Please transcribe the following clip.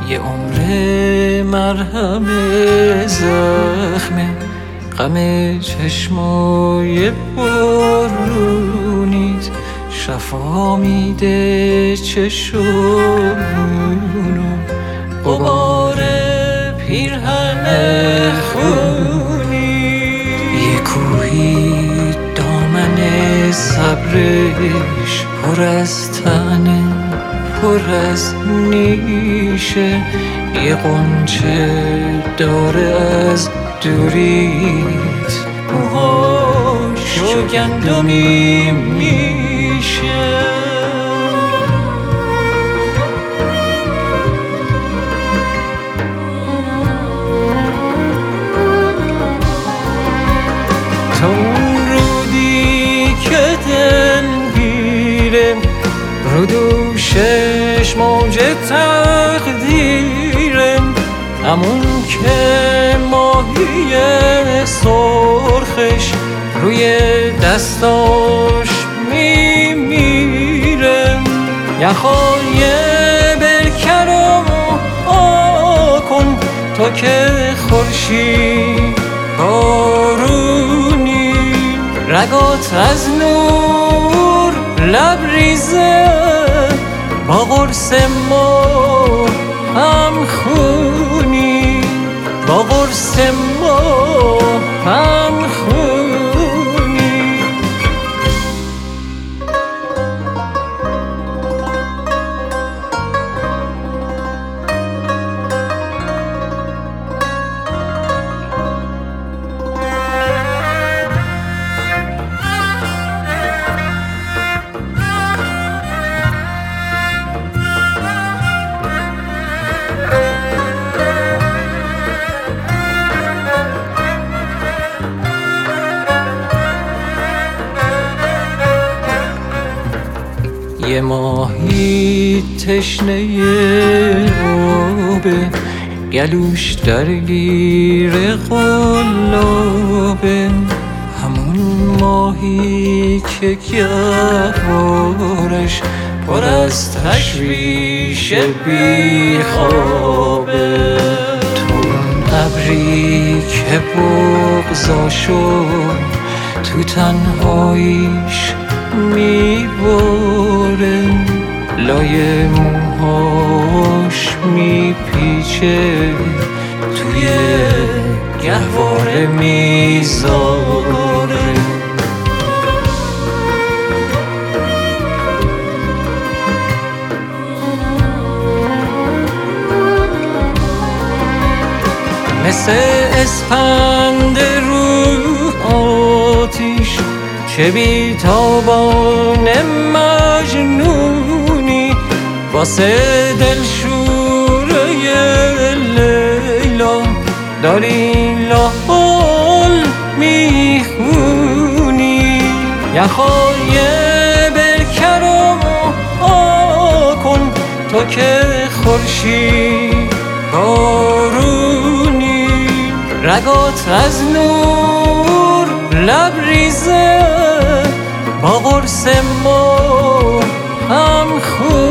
یه عمر مرهم زخمه، غم چشمای برونیت شفا میده چشمونو، غبار پیرهن خونی. یه کوهی دامن صبرش پر از تنه، پر از نیشه، یه غنچه داره از دوریت، موهاش و گندمی میشه. تا اون رودی که دلگیره، رو دوشش موج تقدیره، همون که ماهی سرخش روی دستاش میمیره. یخای برکرم کن تا که خورشید بارونی، رگات از نور لبریزه، با قرص ما هم خونی، با قرص ما هم خونی. یه ماهی تشنه آبه، گلوش درگیر قلابه، همون ماهی که گهوارش پر از تشویش بیخوابه. تو اون ابری که بغضاشو تو تنهاییش میباره، لای موهاش میپیچه، توی گهواره میذاره. مثل اسپند رو آتیش چه بیتابان مجنونی، واسه دلشوره لیلا داری لاحول میخونی. یخای برکرم کن تا که خورشید بارونی، رگات از نور لبریزه، با قرص ما هم خون.